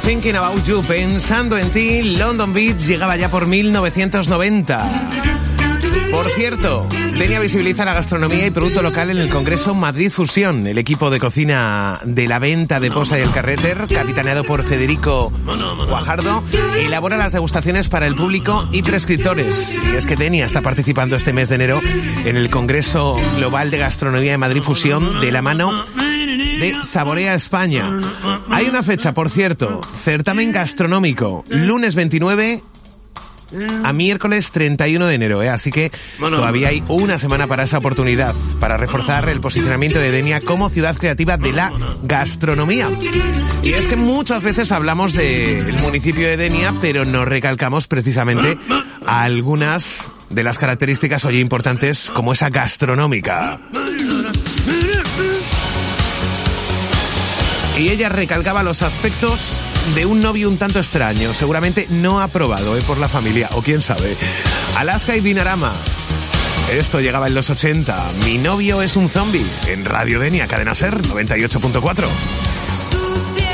Thinking About You, pensando en ti. London Beat llegaba ya por 1990. Por cierto, Denia visibiliza la gastronomía y producto local en el Congreso Madrid Fusión. El equipo de cocina de la Venta de Posa y el Carreter, capitaneado por Federico Guajardo, elabora las degustaciones para el público y prescriptores. Y es que Denia está participando este mes de enero en el Congreso Global de Gastronomía de Madrid Fusión de la mano de Saborea España. Hay una fecha, por cierto, certamen gastronómico, lunes 29 a miércoles 31 de enero, así que todavía hay una semana para esa oportunidad, para reforzar el posicionamiento de Denia como ciudad creativa de la gastronomía. Y es que muchas veces hablamos del municipio de Denia, pero no recalcamos precisamente algunas de las características hoy importantes como esa gastronómica. Y ella recalcaba los aspectos de un novio un tanto extraño, seguramente no aprobado por la familia, o quién sabe. Alaska y Dinarama. Esto llegaba en los 80. Mi novio es un zombie. En Radio Denia, Cadena Ser 98.4.